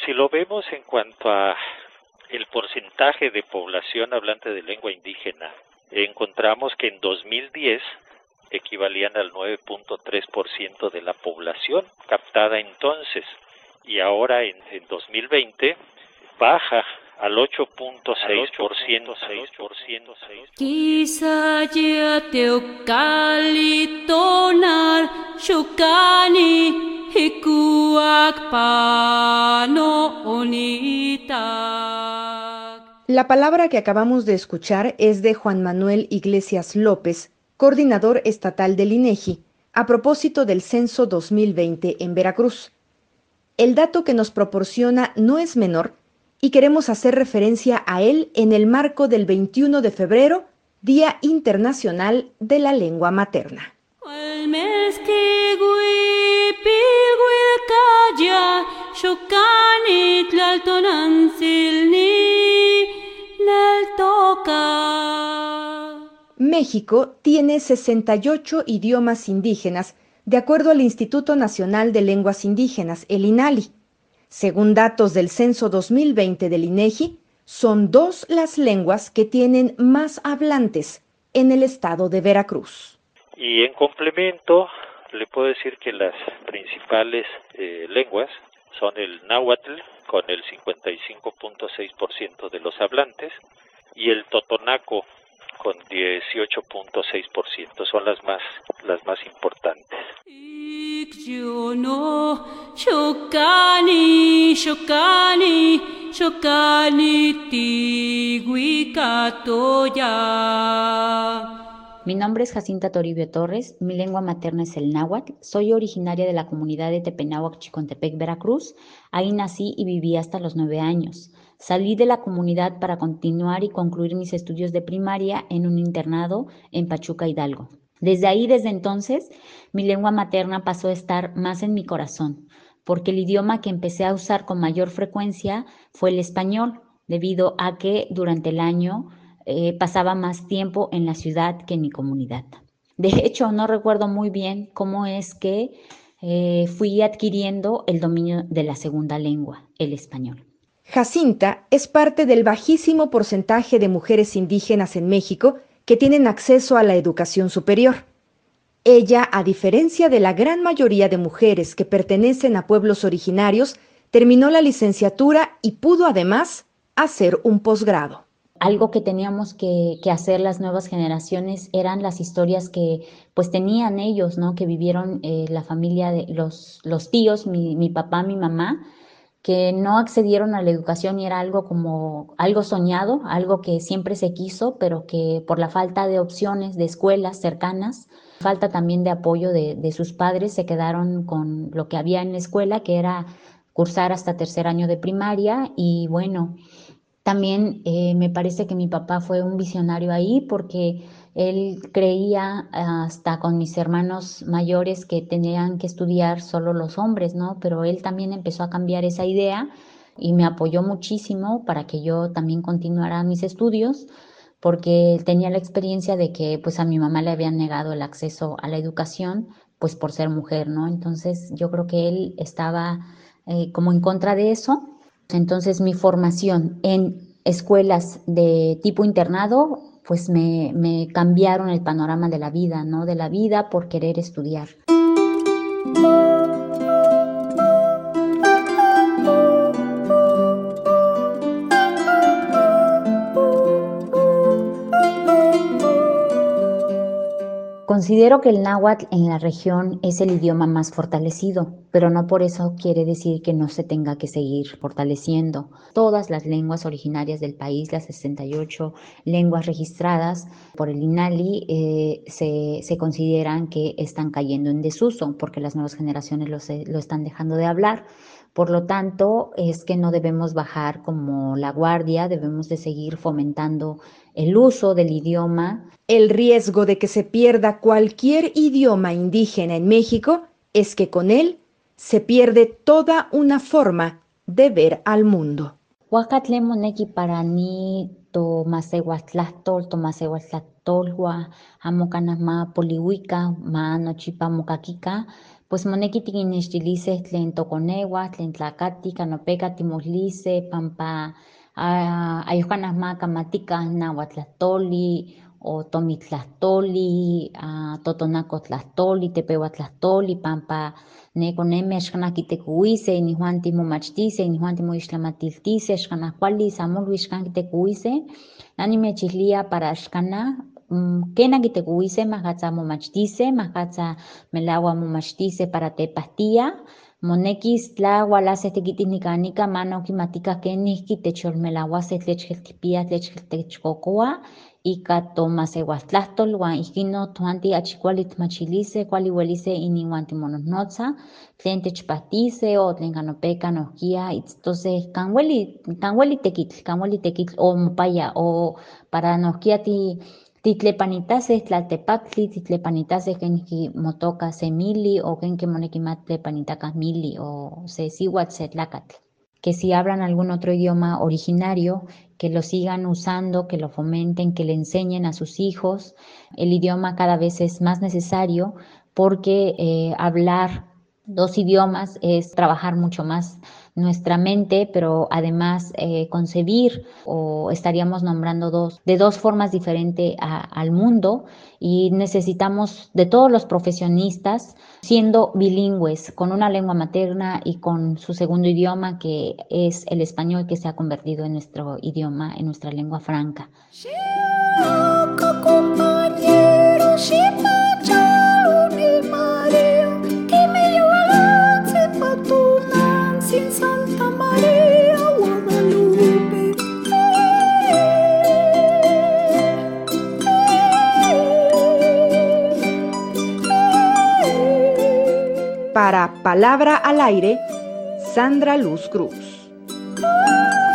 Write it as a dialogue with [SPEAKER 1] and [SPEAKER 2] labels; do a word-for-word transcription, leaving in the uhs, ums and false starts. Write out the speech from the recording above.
[SPEAKER 1] si lo vemos en cuanto a el porcentaje de población hablante de lengua indígena, encontramos que en dos mil diez equivalían al nueve punto tres por ciento de la población captada entonces, y ahora en, en dos mil veinte baja al ocho punto seis por ciento.
[SPEAKER 2] Quizá ya te ocalitonar shukani hikuak pano onita.
[SPEAKER 3] La palabra que acabamos de escuchar es de Juan Manuel Iglesias López, coordinador estatal del INEGI, a propósito del censo dos mil veinte en Veracruz. El dato que nos proporciona no es menor y queremos hacer referencia a él en el marco del veintiuno de febrero, Día Internacional de la Lengua Materna. México tiene sesenta y ocho idiomas indígenas, de acuerdo al Instituto Nacional de Lenguas Indígenas, el INALI. Según datos del censo dos mil veinte del INEGI, son dos las lenguas que tienen más hablantes en el estado de Veracruz.
[SPEAKER 1] Y en complemento, le puedo decir que las principales eh, lenguas son el náhuatl, con el cincuenta y cinco punto seis por ciento de los hablantes, y el totonaco, con dieciocho punto seis por ciento, son las más, las más importantes.
[SPEAKER 2] Shokani, shokani, shokani tiguicatoya.
[SPEAKER 4] Mi nombre es Jacinta Toribio Torres, mi lengua materna es el náhuatl, soy originaria de la comunidad de Tepenáhuac, Chicontepec, Veracruz. Ahí nací y viví hasta los nueve años. Salí de la comunidad para continuar y concluir mis estudios de primaria en un internado en Pachuca, Hidalgo. Desde ahí, desde entonces, mi lengua materna pasó a estar más en mi corazón, porque el idioma que empecé a usar con mayor frecuencia fue el español, debido a que durante el año eh, pasaba más tiempo en la ciudad que en mi comunidad. De hecho, no recuerdo muy bien cómo es que eh, fui adquiriendo el dominio de la segunda lengua, el español.
[SPEAKER 3] Jacinta es parte del bajísimo porcentaje de mujeres indígenas en México que tienen acceso a la educación superior. Ella, a diferencia de la gran mayoría de mujeres que pertenecen a pueblos originarios, terminó la licenciatura y pudo además hacer un posgrado.
[SPEAKER 4] Algo que teníamos que, que hacer las nuevas generaciones eran las historias que pues tenían ellos, ¿no? Que vivieron eh, la familia de los, los tíos, mi, mi papá, mi mamá, que no accedieron a la educación y era algo como algo soñado, algo que siempre se quiso, pero que por la falta de opciones de escuelas cercanas, falta también de apoyo de, de sus padres, se quedaron con lo que había en la escuela, que era cursar hasta tercer año de primaria. Y bueno, también eh, me parece que mi papá fue un visionario ahí porque él creía hasta con mis hermanos mayores que tenían que estudiar solo los hombres, ¿no? Pero él también empezó a cambiar esa idea y me apoyó muchísimo para que yo también continuara mis estudios, porque tenía la experiencia de que pues a mi mamá le habían negado el acceso a la educación pues por ser mujer, ¿no? Entonces yo creo que él estaba eh, como en contra de eso. Entonces mi formación en escuelas de tipo internado pues me, me cambiaron el panorama de la vida, ¿no? De la vida por querer estudiar. Considero que el náhuatl en la región es el idioma más fortalecido, pero no por eso quiere decir que no se tenga que seguir fortaleciendo. Todas las lenguas originarias del país, las sesenta y ocho lenguas registradas por el INALI, eh, se, se consideran que están cayendo en desuso porque las nuevas generaciones lo, se, lo están dejando de hablar. Por lo tanto, es que no debemos bajar como la guardia, debemos de seguir fomentando el uso del idioma.
[SPEAKER 3] El riesgo de que se pierda cualquier idioma indígena en México es que con él se pierde toda una forma de ver al mundo.
[SPEAKER 4] Huacatlemoneki parani to masehuatlastol, to masehuatlastolhua, amocanasma polihuica, ma nochipa mocakika, pues moneki tiquinnextilice tlen tokoneua, tlen tlakati, kanopeka timolise, pampa uh, ayuhkanahma kamatika nahuatlahtoli, o tomitlahtoli, uh, totonacohtlahtoli, tepeuatlahtoli, pampa nekoneme axkanah kitekuise, inihuan timomachtise, inihuan timoixtlamatiltise, axkanah kuali sa molui axkan kitekuise, nanimechilia para axkanah um, kena kitekuise, mahkatza momachtise, mahkatza melaua momachtise para tepahtia, monekis tla ualaseh tekitis nikanika mana okimatikah kenihki techyolmelauaseh tlechkel tikpiah, tlechkel techkokoa, ika tomasewaltlahtol uan ihkin no toanti achi kuali tmachiliseh, kuali ueliseh iniuan timonohnotza, tlen techpahtise o tlen kanopeka nohkia itztoseh kan ueli, kan ueli tekitl, kan ueli tekitl o mopaya o para nohkia ti titlepanitaseh tlaltepaktli, titlepanitaseh kenihki motoka se mili o kenki moneki matlepanitacah mili o se siuatl, se tlakatl. Que si hablan algún otro idioma originario, que lo sigan usando, que lo fomenten, que le enseñen a sus hijos. El idioma cada vez es más necesario porque eh, hablar dos idiomas es trabajar mucho más nuestra mente, pero además eh, concebir o estaríamos nombrando dos, de dos formas diferentes a, al mundo y necesitamos de todos los profesionistas siendo bilingües, con una lengua materna y con su segundo idioma que es el español que se ha convertido en nuestro idioma, en nuestra lengua franca.
[SPEAKER 3] Para Palabra al Aire, Sandra Luz Cruz.